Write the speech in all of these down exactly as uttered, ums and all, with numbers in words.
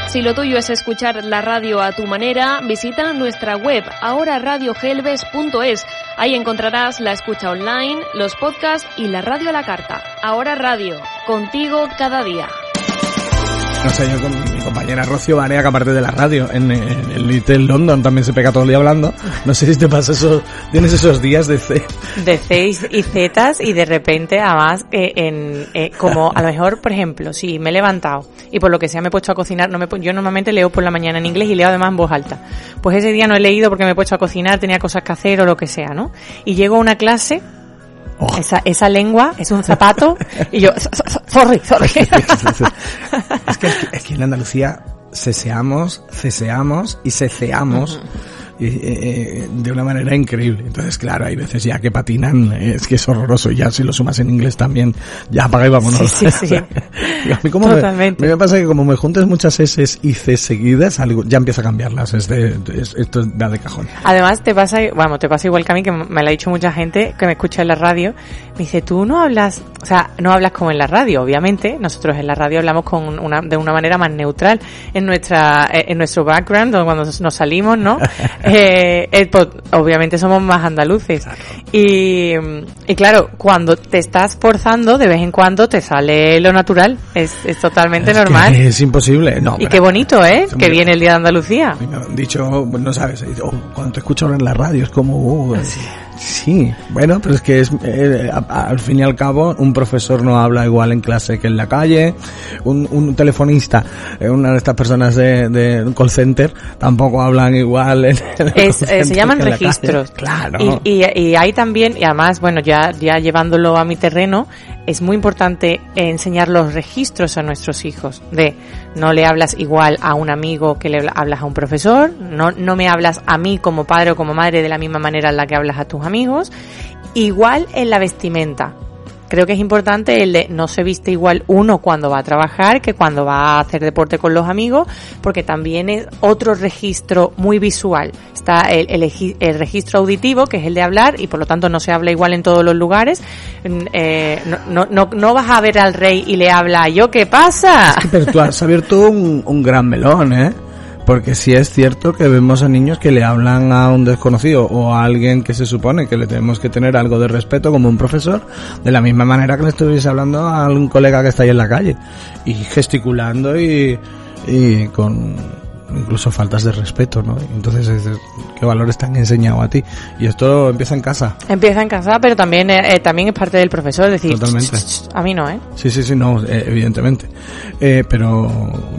Si lo tuyo es escuchar la radio a tu manera, visita nuestra web ahora radio gelbes punto es. Ahí encontrarás la escucha online, los podcasts y la radio a la carta. Ahora Radio, contigo cada día. No sé, yo con mi compañera Rocío Barea, que aparte de la radio, en, en el Little London también se pega todo el día hablando. No sé si te pasa eso, tienes esos días de C. De C y Z y de repente, además, eh, en, eh, como a lo mejor, por ejemplo, si me he levantado y por lo que sea me he puesto a cocinar, no me, yo normalmente leo por la mañana en inglés y leo además en voz alta. Pues ese día no he leído porque me he puesto a cocinar, tenía cosas que hacer o lo que sea, ¿no? Y llego a una clase... Oh. Esa, esa lengua es un zapato y yo, sorry, sorry. Es que aquí en Andalucía ceseamos, ceseamos y ceceamos. Uh-huh. Y, eh, de una manera increíble. Entonces, claro, hay veces ya que patinan, es que es horroroso. Y ya si lo sumas en inglés también, ya apaga y vámonos. Sí, sí, sí. A mí como Totalmente. Me, me pasa que como me juntes muchas S y C seguidas, algo, ya empieza a cambiarlas. Es de, es, esto da de cajón. Además, te pasa, vamos, te pasa igual que a mí, que me lo ha dicho mucha gente que me escucha en la radio. Me dice, tú no hablas, o sea, no hablas como en la radio, obviamente. Nosotros en la radio hablamos con una, de una manera más neutral. En nuestra, en nuestro background, cuando nos salimos, ¿no? Eh, eh, pues, obviamente somos más andaluces. Claro. Y, y claro, cuando te estás forzando, de vez en cuando te sale lo natural. Es, es totalmente es normal. Que es imposible. No, y qué bonito, ¿eh? Que viene el Día de Andalucía. Me han dicho, no sabes, oh, cuando te escucho hablar en la radio es como... Uh, sí. Sí, bueno, pero es que es eh, a, a, al fin y al cabo un profesor no habla igual en clase que en la calle, un, un telefonista, eh, una de estas personas de, de un call center tampoco hablan igual en el es, eh, se llaman registros. Claro. Y, y, y hay también, y además, bueno, ya, ya llevándolo a mi terreno, es muy importante enseñar los registros a nuestros hijos, de no le hablas igual a un amigo que le hablas a un profesor, no, no me hablas a mí como padre o como madre de la misma manera en la que hablas a tus amigos, igual en la vestimenta. Creo que es importante el de no se viste igual uno cuando va a trabajar que cuando va a hacer deporte con los amigos, porque también es otro registro muy visual. Está el, el, el registro auditivo, que es el de hablar, y por lo tanto no se habla igual en todos los lugares. Eh, no, no, no, no vas a ver al rey y le habla yo, ¿qué pasa? Es que, pero tú has abierto un, un gran melón, ¿eh? Porque sí es cierto que vemos a niños que le hablan a un desconocido o a alguien que se supone que le tenemos que tener algo de respeto como un profesor, de la misma manera que le estuviese hablando a un colega que está ahí en la calle, y gesticulando y, y con incluso faltas de respeto, ¿no? Entonces, ¿qué valores te han enseñado a ti? Y esto empieza en casa. Empieza en casa, pero también eh, también es parte del profesor, decir, totalmente. A mí no, ¿eh? Sí, sí, sí, no, eh, evidentemente. Eh, pero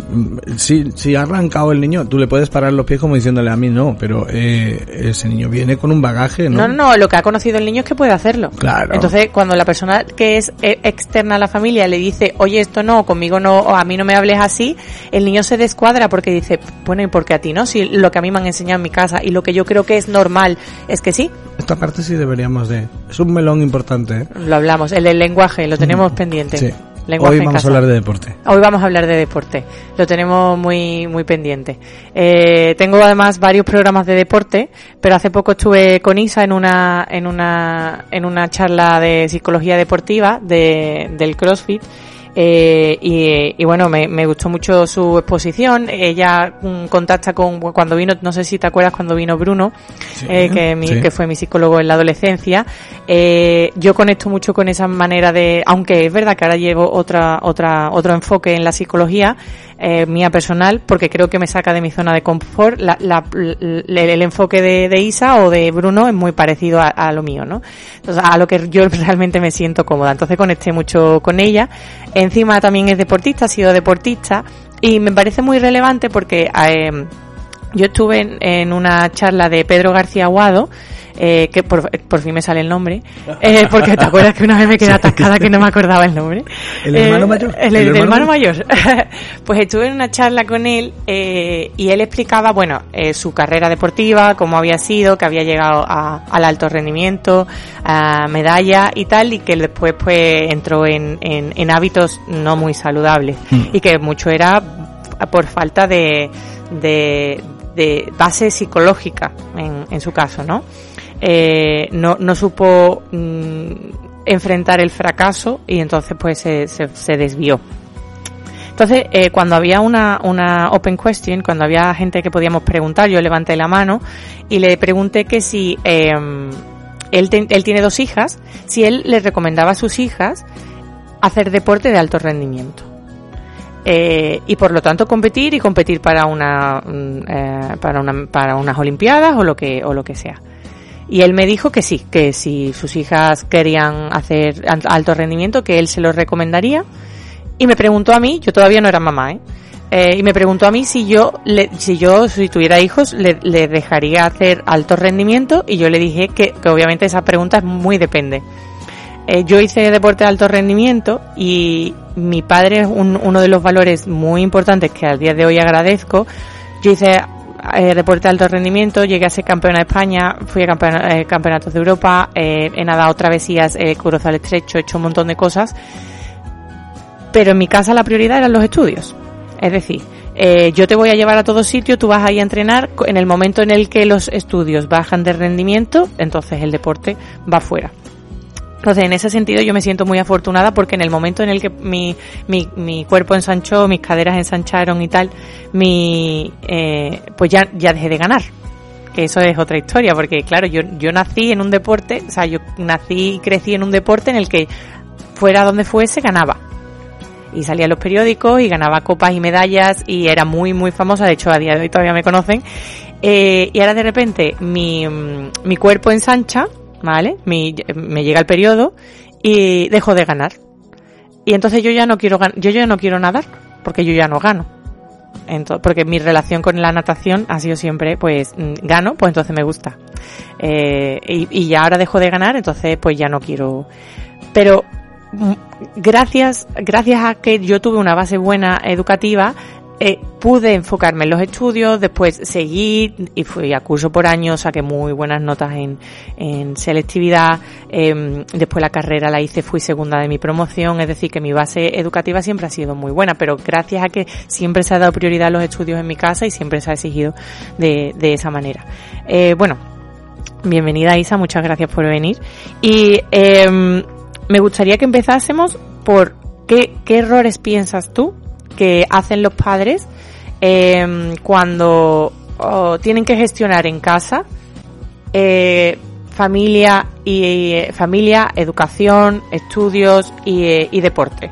si, si ha arrancado el niño, tú le puedes parar los pies como diciéndole a mí no, pero eh, ese niño viene con un bagaje, ¿no? No, no, lo que ha conocido el niño es que puede hacerlo. Claro. Entonces, cuando la persona que es externa a la familia le dice, oye, esto no, conmigo no, o a mí no me hables así, el niño se descuadra porque dice, bueno, ¿y por qué a ti no? Si lo que a mí me han enseñado en mi casa y lo que yo creo que es normal es que sí. Esta parte sí deberíamos de... Es un melón importante, ¿eh? Lo hablamos, el del lenguaje, lo tenemos mm, pendiente. Sí. Lenguaje Hoy vamos en casa. a hablar de deporte. Hoy vamos a hablar de deporte. Lo tenemos muy muy pendiente. Eh, tengo además varios programas de deporte, pero hace poco estuve con Isa en una en una en una charla de psicología deportiva de del CrossFit. Eh, y, y bueno, me, me gustó mucho su exposición. Ella um, contacta con, cuando vino, no sé si te acuerdas cuando vino Bruno, sí, eh, que, mi, sí. que fue mi psicólogo en la adolescencia. Eh, yo conecto mucho con esa manera de, aunque es verdad que ahora llevo otra, otra, otro enfoque en la psicología, eh, mía personal, porque creo que me saca de mi zona de confort. La, la, la, el enfoque de, de Isa o de Bruno es muy parecido a, a lo mío, ¿no? Entonces, a lo que yo realmente me siento cómoda. Entonces conecté mucho con ella. Encima también es deportista, ha sido deportista, y me parece muy relevante porque eh, yo estuve en, en una charla de Pedro García Aguado, eh, que por, por fin me sale el nombre, eh, porque te acuerdas que una vez me quedé atascada que no me acordaba el nombre. ¿El hermano eh, mayor? El, el, el hermano mayor. Pues estuve en una charla con él eh, y él explicaba, bueno, eh, su carrera deportiva, cómo había sido, que había llegado a, al alto rendimiento, a medalla y tal, y que después pues entró en, en, en hábitos no muy saludables mm. y que mucho era por falta de, de, de base psicológica en, en su caso, ¿no? Eh, no, no supo mm, enfrentar el fracaso y entonces pues se, se, se desvió. Entonces, eh, cuando había una, una open question, cuando había gente que podíamos preguntar, yo levanté la mano y le pregunté que si eh, él, te, él tiene dos hijas, si él les recomendaba a sus hijas hacer deporte de alto rendimiento. Eh, y por lo tanto competir y competir para una, eh, para una, para unas olimpiadas o lo que, o lo que sea. Y él me dijo que sí, que si sus hijas querían hacer alto rendimiento, que él se lo recomendaría. Y me preguntó a mí, yo todavía no era mamá, ¿eh? Eh, y me preguntó a mí si yo, le, si yo, si tuviera hijos, le, le dejaría hacer alto rendimiento, y yo le dije que, que obviamente esa pregunta es muy depende. Eh, yo hice deporte de alto rendimiento y mi padre es un, uno de los valores muy importantes que al día de hoy agradezco. Yo hice eh, deporte de alto rendimiento, llegué a ser campeona de España, fui a campeona, eh, campeonatos de Europa, eh, he nadado travesías, eh, cruzado el estrecho, he hecho un montón de cosas. Pero en mi casa la prioridad eran los estudios. Es decir, eh, yo te voy a llevar a todos sitios, tú vas ahí a entrenar, en el momento en el que los estudios bajan de rendimiento, entonces el deporte va fuera. Entonces, en ese sentido yo me siento muy afortunada, porque en el momento en el que mi, mi, mi cuerpo ensanchó, mis caderas ensancharon y tal, mi, eh, pues ya, ya dejé de ganar. Que eso es otra historia, porque claro, yo, yo nací en un deporte, o sea, yo nací y crecí en un deporte en el que fuera donde fuese ganaba. Y salía en los periódicos y ganaba copas y medallas y era muy, muy famosa. De hecho, a día de hoy todavía me conocen. Eh, y ahora de repente mi, mi cuerpo ensancha, ¿vale? Mi, me llega el periodo y dejo de ganar. Y entonces yo ya no quiero yo ya no quiero nadar, porque yo ya no gano. Entonces, porque mi relación con la natación ha sido siempre, pues, gano, pues entonces me gusta. Eh, y, y ya ahora dejo de ganar, entonces pues ya no quiero. Pero gracias gracias a que yo tuve una base buena educativa, eh, pude enfocarme en los estudios, después seguí y fui a curso por año, saqué muy buenas notas en, en selectividad, eh, después la carrera la hice, fui segunda de mi promoción, es decir que mi base educativa siempre ha sido muy buena, pero gracias a que siempre se ha dado prioridad a los estudios en mi casa y siempre se ha exigido de, de esa manera. Eh, bueno, bienvenida Isa, muchas gracias por venir. Y eh, me gustaría que empezásemos por qué, qué errores piensas tú que hacen los padres eh, cuando oh, tienen que gestionar en casa eh, familia y eh, familia, educación, estudios y, eh, y deporte.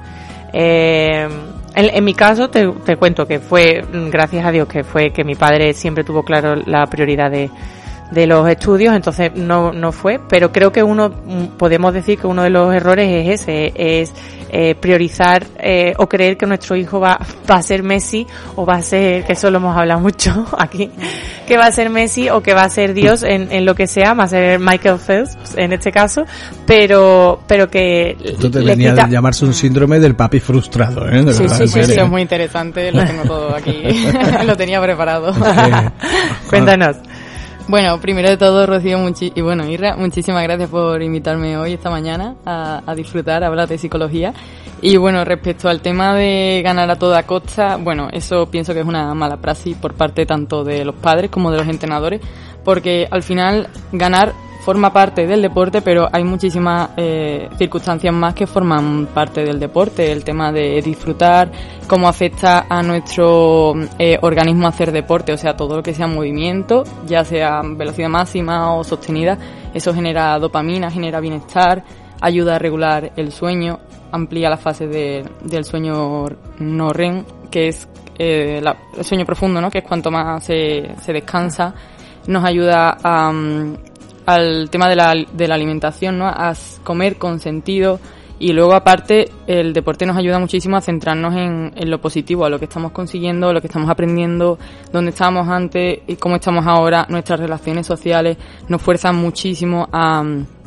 Eh, en, en mi caso te, te cuento que fue, gracias a Dios, que fue que mi padre siempre tuvo claro la prioridad de de los estudios, entonces no no fue, pero creo que uno, podemos decir que uno de los errores es ese, es eh, priorizar eh, o creer que nuestro hijo va, va a ser Messi o va a ser, que eso lo hemos hablado mucho aquí, que va a ser Messi o que va a ser Dios en, en lo que sea, va a ser Michael Phelps en este caso, pero pero que esto te venía quita... de llamarse un síndrome del papi frustrado, ¿eh? De sí, verdad, sí, sí, sí, es muy interesante, lo tengo todo aquí, lo tenía preparado. Cuéntanos. Bueno, primero de todo, Rocío, muchi- y bueno, Irra, muchísimas gracias por invitarme hoy, esta mañana, a, a disfrutar, a hablar de psicología. Y bueno, respecto al tema de ganar a toda costa, bueno, eso pienso que es una mala praxis por parte tanto de los padres como de los entrenadores, porque al final ganar forma parte del deporte, pero hay muchísimas eh, circunstancias más que forman parte del deporte. El tema de disfrutar, cómo afecta a nuestro eh, organismo hacer deporte, o sea, todo lo que sea movimiento, ya sea velocidad máxima o sostenida, eso genera dopamina, genera bienestar, ayuda a regular el sueño, amplía las fases de, del sueño no R E M, que es eh, la, el sueño profundo, ¿no? Que es cuanto más se, se descansa, nos ayuda a... Um, al tema de la, de la alimentación, ¿no? A comer con sentido, y luego aparte el deporte nos ayuda muchísimo a centrarnos en, en lo positivo, a lo que estamos consiguiendo, lo que estamos aprendiendo, dónde estábamos antes y cómo estamos ahora. Nuestras relaciones sociales nos fuerzan muchísimo a,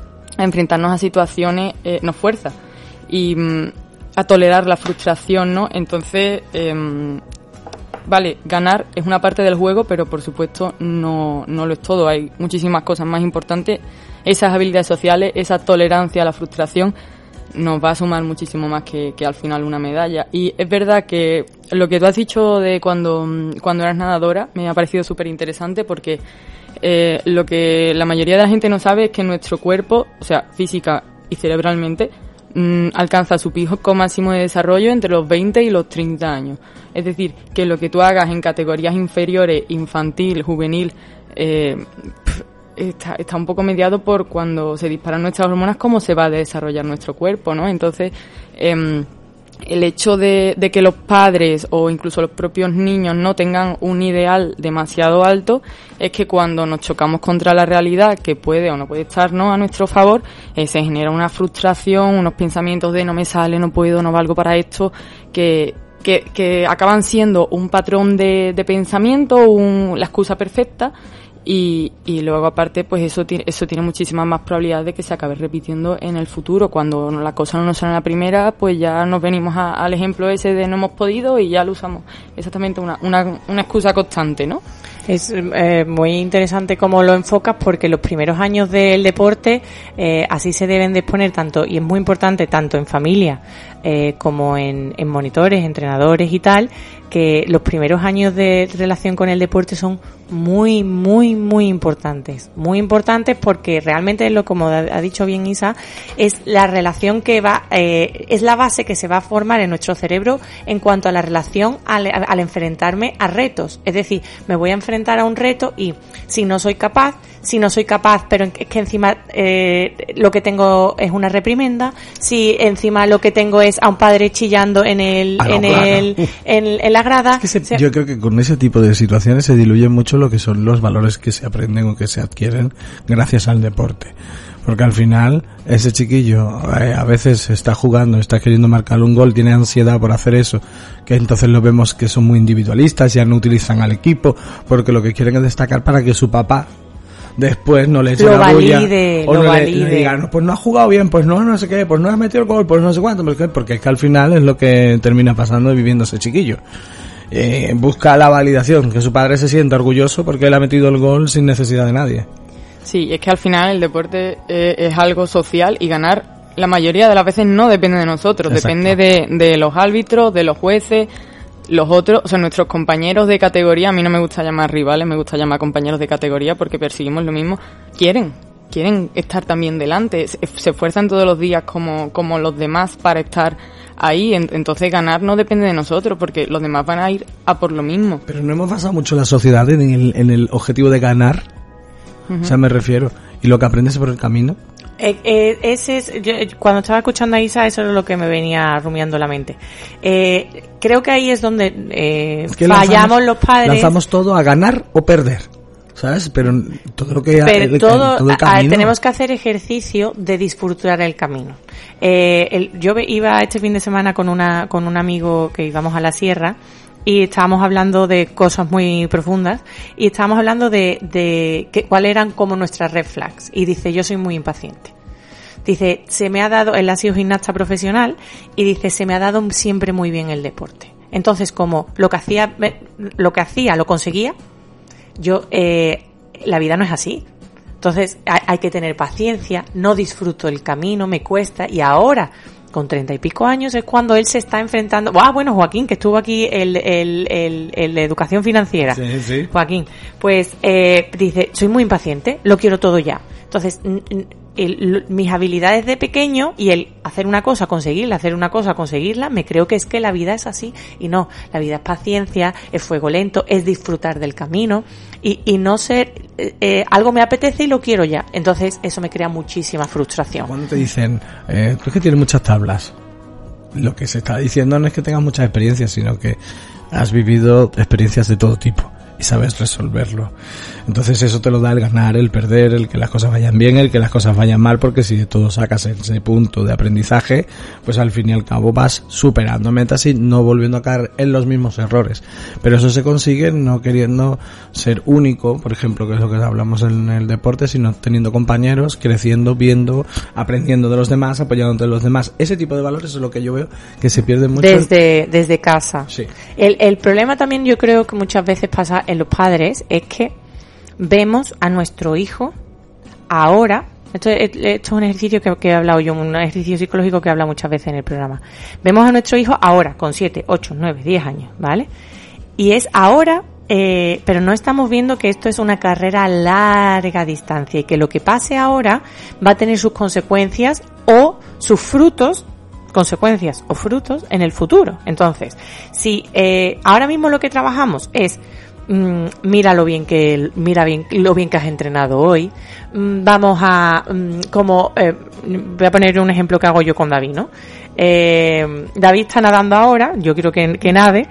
a enfrentarnos a situaciones, eh, nos fuerza y mm, a tolerar la frustración, ¿no? Entonces, eh, vale, ganar es una parte del juego, pero por supuesto no, no lo es todo. Hay muchísimas cosas más importantes. Esas habilidades sociales, esa tolerancia a la frustración nos va a sumar muchísimo más que, que al final una medalla. Y es verdad que lo que tú has dicho de cuando, cuando eras nadadora me ha parecido súper interesante, porque eh, lo que la mayoría de la gente no sabe es que nuestro cuerpo, o sea, física y cerebralmente, mmm, alcanza su pico máximo de desarrollo entre los veinte y los treinta años. Es decir, que lo que tú hagas en categorías inferiores, infantil, juvenil, eh, pff, está, está un poco mediado por cuando se disparan nuestras hormonas, cómo se va a desarrollar nuestro cuerpo, ¿no? Entonces, eh, el hecho de, de que los padres o incluso los propios niños no tengan un ideal demasiado alto es que cuando nos chocamos contra la realidad, que puede o no puede estar, ¿no?, a nuestro favor, eh, se genera una frustración, unos pensamientos de no me sale, no puedo, no valgo para esto, que que, que acaban siendo un patrón de, de pensamiento, un, la excusa perfecta. Y, y luego aparte pues eso tiene, eso tiene muchísimas más probabilidades de que se acabe repitiendo en el futuro. Cuando la cosa no nos sale en la primera, pues ya nos venimos a, al ejemplo ese de no hemos podido y ya lo usamos. Exactamente una, una, una excusa constante, ¿no? Es eh, muy interesante cómo lo enfocas, porque los primeros años del deporte eh, así se deben de exponer tanto, y es muy importante tanto en familia eh, como en, en monitores, entrenadores y tal, que los primeros años de relación con el deporte son muy, muy, muy importantes. Muy importantes porque realmente es lo, como ha dicho bien Isa, es la relación que va, eh, es la base que se va a formar en nuestro cerebro en cuanto a la relación al, al enfrentarme a retos. Es decir, me voy a enfrentar a un reto y si no soy capaz, si no soy capaz, pero es que encima eh, lo que tengo es una reprimenda, si encima lo que tengo es a un padre chillando en el, ah, no, en claro. el, en, en la grada. Es que se, o sea, yo creo que con ese tipo de situaciones se diluye mucho lo que son los valores que se aprenden o que se adquieren gracias al deporte. Porque al final, ese chiquillo eh, a veces está jugando, está queriendo marcar un gol, tiene ansiedad por hacer eso, que entonces lo vemos que son muy individualistas, ya no utilizan al equipo, porque lo que quieren es destacar para que su papá después no le eche lo la bulla, valide, o lo no valide. le, le digan, pues no ha jugado bien, pues no, no sé qué, pues no ha metido el gol, pues no sé cuánto, porque es que al final es lo que termina pasando y viviendo ese chiquillo. Eh, busca la validación, que su padre se sienta orgulloso porque él ha metido el gol sin necesidad de nadie. Sí, es que al final el deporte eh, es algo social y ganar la mayoría de las veces no depende de nosotros. Exacto. Depende de, de los árbitros, de los jueces, los otros, o sea, nuestros compañeros de categoría. A mí no me gusta llamar rivales, me gusta llamar compañeros de categoría porque perseguimos lo mismo. Quieren, quieren estar también delante, se, se esfuerzan todos los días como, como los demás para estar ahí. Entonces ganar no depende de nosotros porque los demás van a ir a por lo mismo. Pero no hemos basado mucho la sociedad en el, en el objetivo de ganar. Uh-huh. O sea, me refiero. ¿Y lo que aprendes por el camino? Eh, eh, ese es, yo, cuando estaba escuchando a Isa, eso es lo que me venía rumiando la mente. Eh, creo que ahí es donde eh, es que fallamos lanzamos, los padres. Lanzamos todo a ganar o perder, ¿sabes? Pero todo lo que Pero el, todo, todo el camino. A, tenemos que hacer ejercicio de disfrutar el camino. Eh, el, yo iba este fin de semana con una con un amigo que íbamos a la sierra. Y estábamos hablando de cosas muy profundas y estábamos hablando de, de que, cuáles eran como nuestras red flags. Y dice, yo soy muy impaciente. Dice, se me ha dado, él ha sido gimnasta profesional y dice, se me ha dado siempre muy bien el deporte. Entonces, como lo que hacía, lo que hacía, lo conseguía, yo, eh, la vida no es así. Entonces, hay, hay que tener paciencia, no disfruto el camino, me cuesta, y ahora, con treinta y pico años es cuando él se está enfrentando. Ah, bueno, Joaquín, que estuvo aquí el, el, el, el de educación financiera. Sí, sí. Joaquín, pues eh, dice, soy muy impaciente, lo quiero todo ya. Entonces, el, el, mis habilidades de pequeño y el hacer una cosa, conseguirla, hacer una cosa, conseguirla, me creo que es que la vida es así. Y no, la vida es paciencia, es fuego lento, es disfrutar del camino y, y no ser, eh, eh, algo me apetece y lo quiero ya. Entonces, eso me crea muchísima frustración. Cuando te dicen, eh, tú es que tienes muchas tablas, lo que se está diciendo no es que tengas muchas experiencias, sino que has vivido experiencias de todo tipo y sabes resolverlo. Entonces eso te lo da el ganar, el perder, el que las cosas vayan bien, el que las cosas vayan mal, porque si de todo sacas ese punto de aprendizaje, pues al fin y al cabo vas superando metas y no volviendo a caer en los mismos errores. Pero eso se consigue no queriendo ser único, por ejemplo, que es lo que hablamos en el deporte, sino teniendo compañeros, creciendo, viendo, aprendiendo de los demás, apoyándote de los demás. Ese tipo de valores es lo que yo veo que se pierde mucho. Desde, desde casa. Sí. El, el problema también yo creo que muchas veces pasa en los padres es que vemos a nuestro hijo ahora, esto, esto es un ejercicio que, que he hablado yo, un ejercicio psicológico que he hablado muchas veces en el programa. Vemos a nuestro hijo ahora, con siete, ocho, nueve, diez años, ¿vale? Y es ahora, eh, pero no estamos viendo que esto es una carrera a larga distancia y que lo que pase ahora va a tener sus consecuencias o sus frutos, consecuencias o frutos en el futuro. Entonces, si eh, ahora mismo lo que trabajamos es mm, mira lo bien que mira bien lo bien que has entrenado hoy, mm, vamos a mm, como eh, voy a poner un ejemplo que hago yo con David, ¿no? Eh, David está nadando ahora, yo quiero que, que nade,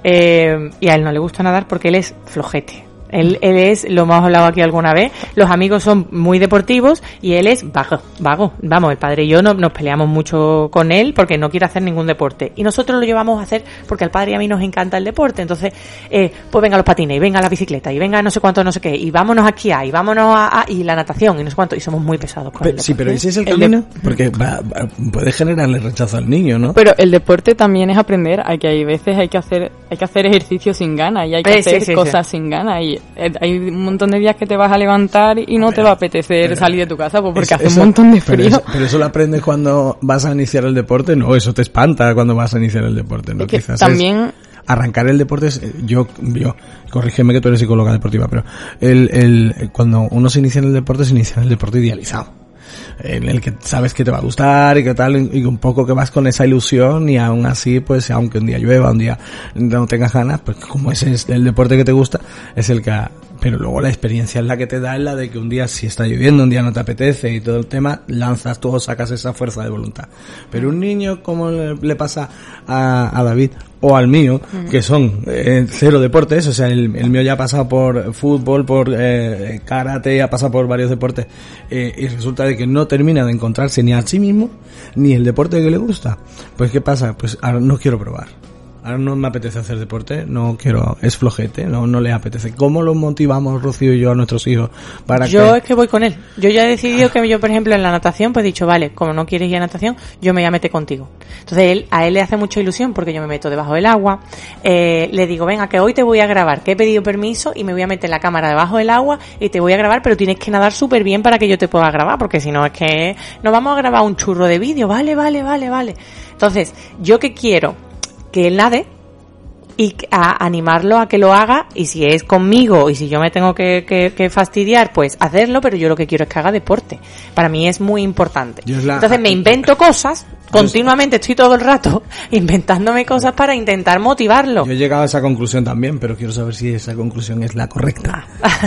eh, y a él no le gusta nadar porque él es flojete. Él, él es, lo hemos hablado aquí alguna vez, los amigos son muy deportivos y él es vago, vago. Vamos, el padre y yo no, nos peleamos mucho con él porque no quiere hacer ningún deporte. Y nosotros lo llevamos a hacer porque al padre y a mí nos encanta el deporte. Entonces, eh, pues venga los patines, y venga la bicicleta, y venga no sé cuánto, no sé qué, y vámonos a esquiar, y vámonos a, a y la natación, y no sé cuánto, y somos muy pesados con pero, el Sí, pero ese es el, el camino, de... porque va, va, puede generarle rechazo al niño, ¿no? Pero el deporte también es aprender, hay que hay veces hay que hacer hay que hacer ejercicio sin ganas, y hay que eh, hacer sí, sí, cosas sí. sin ganas, y eh, hay un montón de días que te vas a levantar y no pero, te va a apetecer pero, salir de tu casa pues porque eso, hace un montón de frío. Pero eso, pero eso lo aprendes cuando vas a iniciar el deporte, no, eso te espanta cuando vas a iniciar el deporte, ¿no? Es que Quizás también... Es arrancar el deporte es, yo, yo, corrígeme que tú eres psicóloga deportiva, pero el, el, cuando uno se inicia en el deporte, se inicia en el deporte idealizado. En el que sabes que te va a gustar y que tal, y un poco que vas con esa ilusión, y aún así, pues, aunque un día llueva, un día no tengas ganas, pues como ese es el deporte que te gusta, es el que, pero luego la experiencia es la que te da, es la de que un día si está lloviendo, un día no te apetece y todo el tema, lanzas tú o sacas esa fuerza de voluntad. Pero un niño, como le, le pasa a, a David, o al mío, uh-huh. que son eh, cero deportes, o sea, el, el mío ya ha pasado por fútbol, por eh, karate, ha pasado por varios deportes, eh, y resulta de que no termina de encontrarse ni a sí mismo, ni el deporte que le gusta. Pues, ¿qué pasa? Pues ahora no quiero probar. Ahora no me apetece hacer deporte, no quiero, es flojete, no no le apetece. ¿Cómo los motivamos Rocío y yo a nuestros hijos para yo que...? Yo es que voy con él. Yo ya he decidido que yo, por ejemplo, en la natación, pues he dicho, vale, como no quieres ir a natación, yo me voy a meter contigo. Entonces él, a él le hace mucha ilusión porque yo me meto debajo del agua, eh, le digo, venga, que hoy te voy a grabar, que he pedido permiso y me voy a meter la cámara debajo del agua y te voy a grabar, pero tienes que nadar súper bien para que yo te pueda grabar, porque si no es que nos vamos a grabar un churro de vídeo, vale, vale, vale, vale. Entonces, yo que quiero que él nade y a animarlo a que lo haga, y si es conmigo y si yo me tengo que, que, que fastidiar, pues hacerlo, pero yo lo que quiero es que haga deporte. Para mí es muy importante. La... Entonces me invento cosas, continuamente estoy todo el rato inventándome cosas para intentar motivarlo. Yo he llegado a esa conclusión también, pero quiero saber si esa conclusión es la correcta.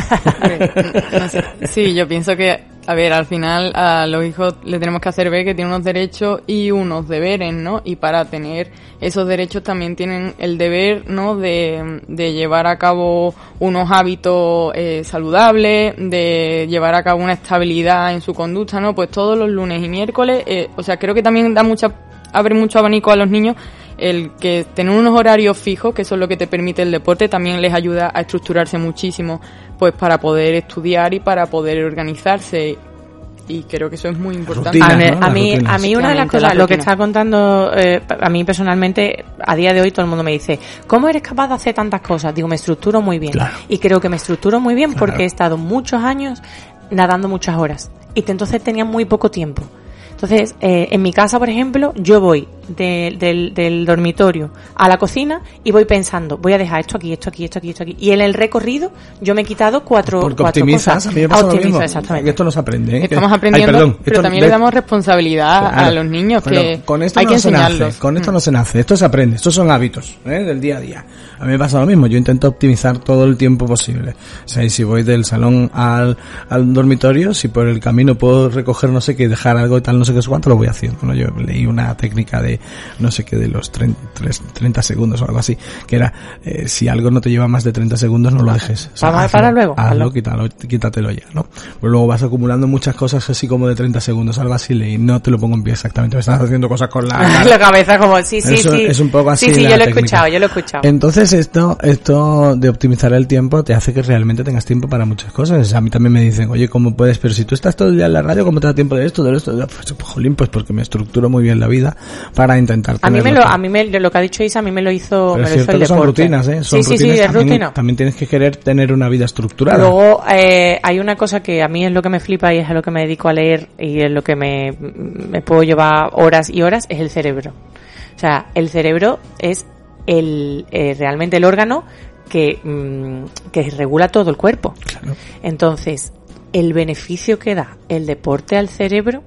No sé. Sí, yo pienso que, a ver, al final a los hijos le tenemos que hacer ver que tienen unos derechos y unos deberes, ¿no? Y para tener esos derechos también tienen el deber, ¿no? De, de llevar a cabo unos hábitos eh, saludables, de llevar a cabo una estabilidad en su conducta, ¿no? Pues todos los lunes y miércoles, eh, o sea, creo que también da mucha, abre mucho abanico a los niños el que tener unos horarios fijos, que eso es lo que te permite el deporte, también les ayuda a estructurarse muchísimo, pues para poder estudiar y para poder organizarse, y creo que eso es muy importante. Rutinas, ¿no? A mí, a mí, a mí una de las cosas, lo que está contando, eh, a mí personalmente, a día de hoy todo el mundo me dice, ¿cómo eres capaz de hacer tantas cosas? Digo, me estructuro muy bien. Claro. Y creo que me estructuro muy bien claro. porque he estado muchos años nadando muchas horas, y te, entonces tenía muy poco tiempo. Entonces, eh, en mi casa, por ejemplo, yo voy de, del, del dormitorio a la cocina y voy pensando, voy a dejar esto aquí, esto aquí, esto aquí, esto aquí. Y en el recorrido yo me he quitado cuatro, Porque cuatro optimizas, cosas. A mí me pasa Optimizo, lo mismo. Exactamente. Esto no se aprende. ¿eh? Estamos aprendiendo, Ay, perdón, pero también de... le damos responsabilidad claro, a los niños, que con esto hay no que se enseñarlos. Nace, con esto no se nace, esto se aprende, estos son hábitos ¿eh? del día a día. A mí me pasa lo mismo, yo intento optimizar todo el tiempo posible. O sea, y si voy del salón al, al dormitorio, si por el camino puedo recoger no sé qué, dejar algo y tal, no sé qué es cuánto, lo voy haciendo. ¿no? Yo leí una técnica de no sé qué, de los treinta segundos o algo así, que era, eh, si algo no te lleva más de treinta segundos, no lo dejes. O sea, para, para luego. Hazlo, quítalo, quítatelo ya, ¿no? Pues luego vas acumulando muchas cosas así como de treinta segundos, algo así, y no te lo pongo en pie exactamente, me estás haciendo cosas con la... la cabeza como, sí, sí, Eso, sí. Es un poco así. Sí, sí, yo lo he técnica. escuchado, yo lo he escuchado. Entonces esto, esto de optimizar el tiempo te hace que realmente tengas tiempo para muchas cosas. A mí también me dicen, oye, ¿cómo puedes? Pero si tú estás todo el día en la radio, ¿cómo te da tiempo de esto, de esto? Pues, pues jolín, pues porque me estructuro muy bien la vida para intentar a mí me lo, a mí me, lo que ha dicho Isa, a mí me lo hizo, pero me es lo hizo el que deporte. Son rutinas, ¿eh? Son sí, rutinas. sí, sí, es también, rutina. También tienes que querer tener una vida estructurada. Luego, eh, hay una cosa que a mí es lo que me flipa y es a lo que me dedico a leer y es lo que me, me puedo llevar horas y horas, es el cerebro. O sea, el cerebro es el, eh, realmente el órgano que, mmm, que regula todo el cuerpo. Claro. Entonces, el beneficio que da el deporte al cerebro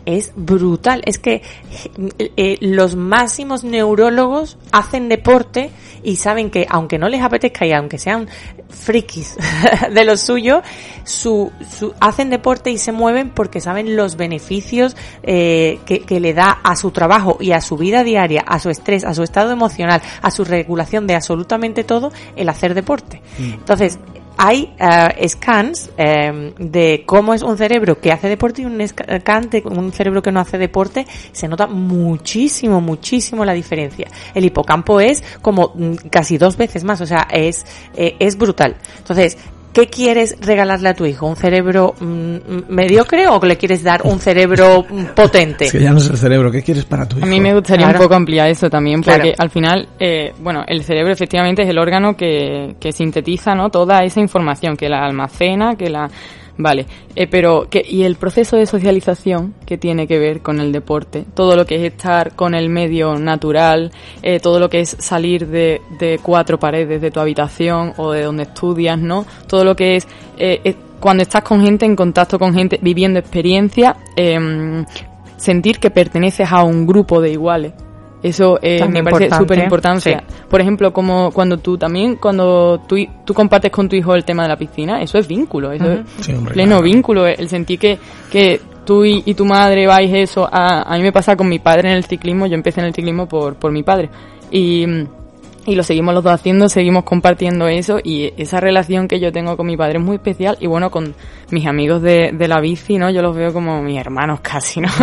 es brutal. Es que eh, los máximos neurólogos hacen deporte y saben que, aunque no les apetezca y aunque sean frikis de lo suyo, su, su, hacen deporte y se mueven porque saben los beneficios eh, que, que le da a su trabajo y a su vida diaria, a su estrés, a su estado emocional, a su regulación de absolutamente todo, el hacer deporte. Mm. Entonces, hay uh, scans eh, de cómo es un cerebro que hace deporte y un scan de un cerebro que no hace deporte. Se nota muchísimo, muchísimo la diferencia. El hipocampo es como casi dos veces más, o sea, es eh, es brutal. Entonces, ¿qué quieres regalarle a tu hijo? ¿Un cerebro mmm, mediocre o le quieres dar un cerebro potente? Es que ya no es el cerebro, ¿qué quieres para tu hijo? A mí me gustaría claro. un poco ampliar eso también, porque claro. al final, eh, bueno, el cerebro efectivamente es el órgano que, que sintetiza, ¿no?, toda esa información, que la almacena, que la... Vale, eh, pero que, y el proceso de socialización que tiene que ver con el deporte, todo lo que es estar con el medio natural, eh, todo lo que es salir de, de cuatro paredes de tu habitación o de donde estudias, ¿no? Todo lo que es, eh, es cuando estás con gente, en contacto con gente, viviendo experiencia, eh, sentir que perteneces a un grupo de iguales. Eso eh, me parece súper importante. Sí. Por ejemplo, como cuando tú también, cuando tú, tú compartes con tu hijo el tema de la piscina, eso es vínculo, eso uh-huh. es sí, hombre, pleno claro. vínculo, el sentir que, que tú y, y tu madre vais eso. A, a mí me pasa con mi padre en el ciclismo, yo empecé en el ciclismo por, por mi padre. Y... Y lo seguimos los dos haciendo, seguimos compartiendo eso, y esa relación que yo tengo con mi padre es muy especial. Y bueno, con mis amigos de, de la bici, ¿no? Yo los veo como mis hermanos casi, ¿no?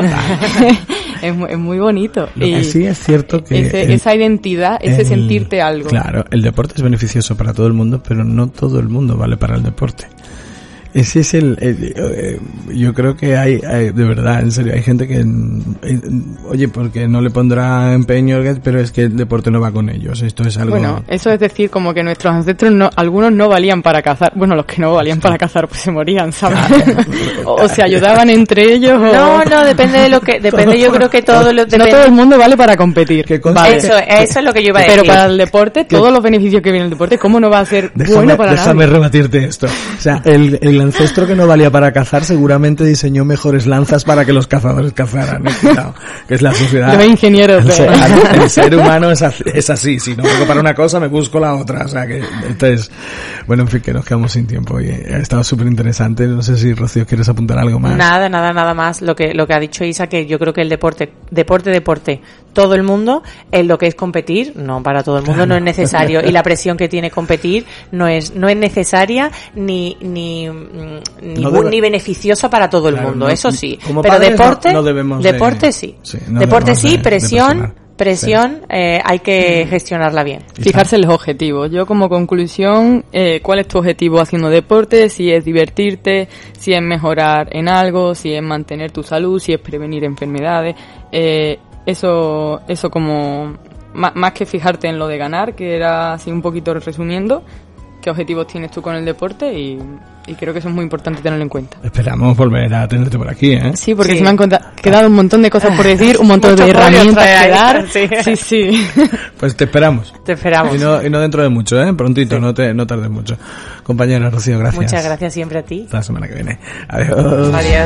es, muy, es muy bonito. Lo y que sí es cierto que... Ese, el, esa identidad, ese el, sentirte algo. Claro, el deporte es beneficioso para todo el mundo, pero no todo el mundo vale para el deporte. Ese es el, el eh, yo creo que hay, hay, de verdad, en serio, hay gente que, eh, oye, porque no le pondrá empeño, pero es que el deporte no va con ellos. Esto es algo... Bueno, eso es decir, como que nuestros ancestros, no, algunos no valían para cazar. Bueno, los que no valían para cazar, pues se morían, ¿sabes? o, o se ayudaban entre ellos, o... No, no, depende de lo que, depende, yo creo que todo lo... No todo el mundo vale para competir. Vale. Eso, eso es lo que yo iba a decir. Pero para el deporte, todos los beneficios que viene el deporte, ¿cómo no va a ser déjame, bueno para déjame nadie? rebatirte esto. O sea, el, el ancestro que no valía para cazar seguramente diseñó mejores lanzas para que los cazadores cazaran, ¿no? Cuidado, que es la sociedad. Los ingenieros. El ser, el ser humano es así, es así, si no vengo para una cosa me busco la otra, o sea que entonces, bueno, en fin, que nos quedamos sin tiempo y ha estado súper interesante. No sé si, Rocío, quieres apuntar algo más. Nada, nada, nada más. Lo que lo que ha dicho Isa, que yo creo que el deporte, deporte, deporte, todo el mundo, en lo que es competir, no, para todo el mundo claro. no es necesario, y la presión que tiene competir no es no es necesaria ni ni ni, no debe, ni beneficiosa para todo el claro, mundo, no, eso sí. Pero deporte, no, no debemos deporte de, sí, sí no deporte sí, de, presión. De Presión, sí. eh, hay que gestionarla bien. Fijarse en los objetivos. Yo como conclusión, eh, ¿cuál es tu objetivo haciendo deporte? Si es divertirte, si es mejorar en algo, si es mantener tu salud, si es prevenir enfermedades. Eh, eso, eso como, más, más que fijarte en lo de ganar, que era así un poquito resumiendo, qué objetivos tienes tú con el deporte, y, y creo que eso es muy importante tenerlo en cuenta. Esperamos volver a tenerte por aquí, ¿eh? Sí, porque sí. se me han conta- quedado un montón de cosas por decir, un montón de herramientas que dar. Sí. sí, sí. Pues te esperamos. Te esperamos. Y no, y no dentro de mucho, ¿eh? Prontito, sí. no te no tardes mucho. Compañera Rocío, gracias. Muchas gracias siempre a ti. Hasta la semana que viene. Adiós. Adiós.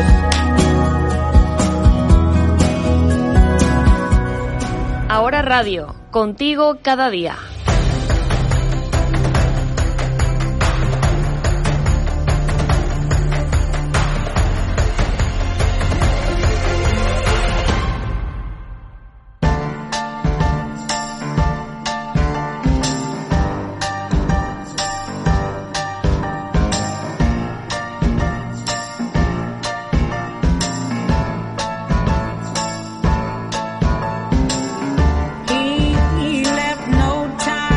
Ahora Radio, contigo cada día. He left no time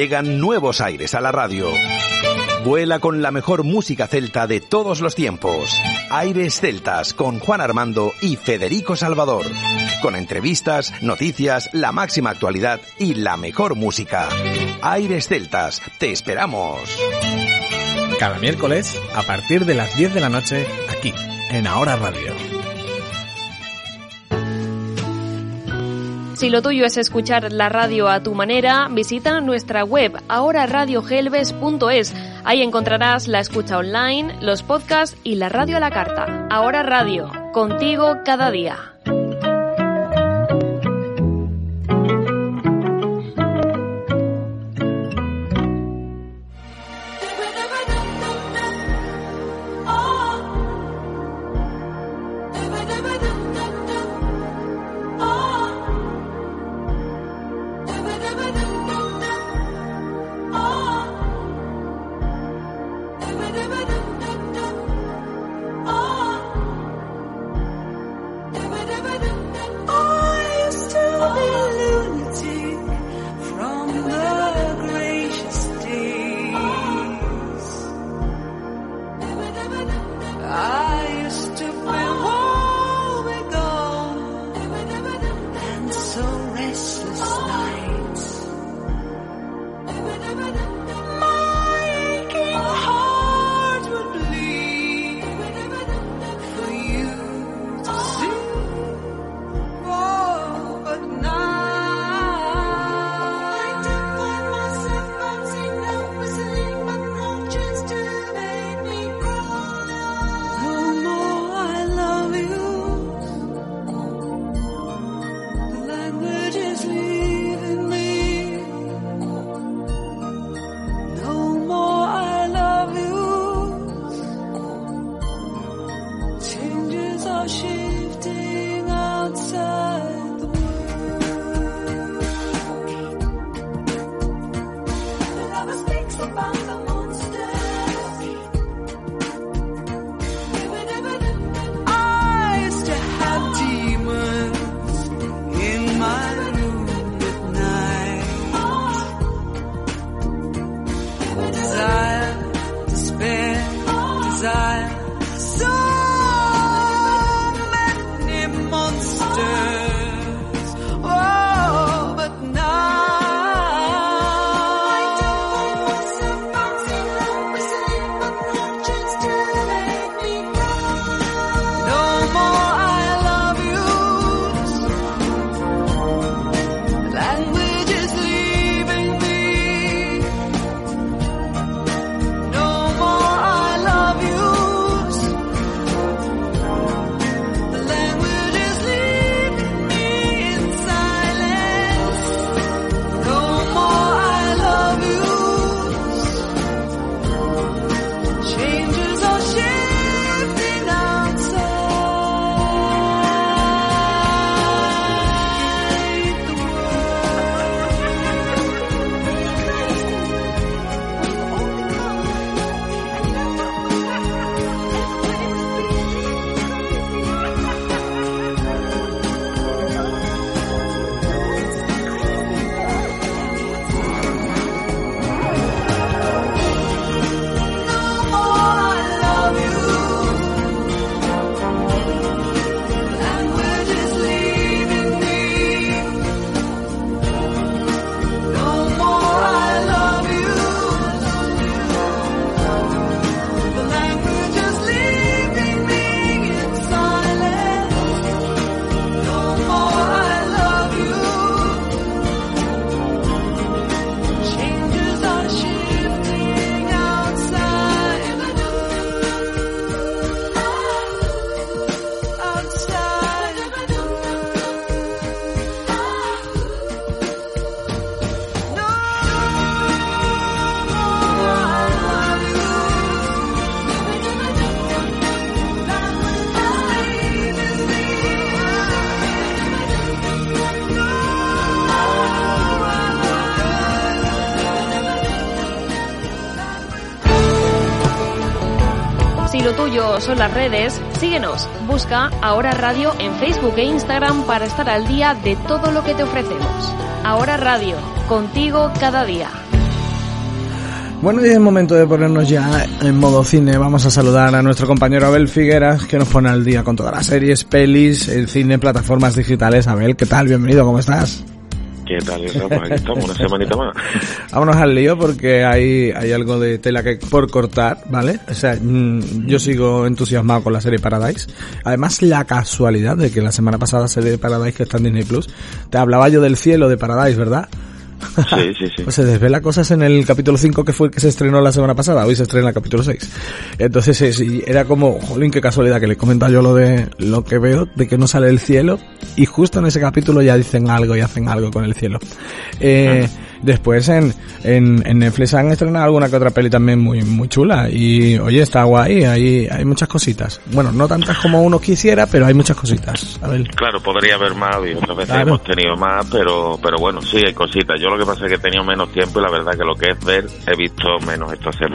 Llegan nuevos aires a la radio. Vuela con la mejor música celta de todos los tiempos. Aires Celtas con Juan Armando y Federico Salvador. Con entrevistas, noticias, la máxima actualidad y la mejor música. Aires Celtas, te esperamos. Cada miércoles, a partir de las diez de la noche, aquí, en Ahora Radio. Si lo tuyo es escuchar la radio a tu manera, visita nuestra web ahora radio gelbes punto es. Ahí encontrarás la escucha online, los podcasts y la radio a la carta. Ahora Radio, contigo cada día. Si lo tuyo son las redes, síguenos. Busca Ahora Radio en Facebook e Instagram para estar al día de todo lo que te ofrecemos. Ahora Radio, contigo cada día. Bueno, y es momento de ponernos ya en modo cine. Vamos a saludar a nuestro compañero Abel Figueras, que nos pone al día con todas las series, pelis, el cine, plataformas digitales. Abel, ¿qué tal? Bienvenido, ¿cómo estás? ¿Qué tal, Isra? Pues aquí estamos, una semanita más. Vámonos al lío porque hay, hay algo de tela que por cortar, ¿vale? O sea, mmm, yo sigo entusiasmado con la serie Paradise. Además, la casualidad de que la semana pasada serie Paradise, que está en Disney Plus, te hablaba yo del cielo de Paradise, ¿verdad? Sí, sí, sí. Pues se desvela cosas en el capítulo cinco, que fue el que se estrenó la semana pasada. Hoy se estrena el capítulo seis. Entonces sí, sí, era como, jolín, qué casualidad que le he comentado yo lo de lo que veo, de que no sale el cielo, y justo en ese capítulo ya dicen algo y hacen algo con el cielo. Eh, después en, en, en Netflix han estrenado alguna que otra peli también muy, muy chula, y oye, está guay, hay, hay muchas cositas. Bueno, no tantas como uno quisiera, pero hay muchas cositas. A ver. Claro, podría haber más, y otras veces Claro. hemos tenido más, pero, pero bueno, sí, hay cositas. Yo lo que pasa es que he tenido menos tiempo, y la verdad que lo que es ver, he visto menos esta semana.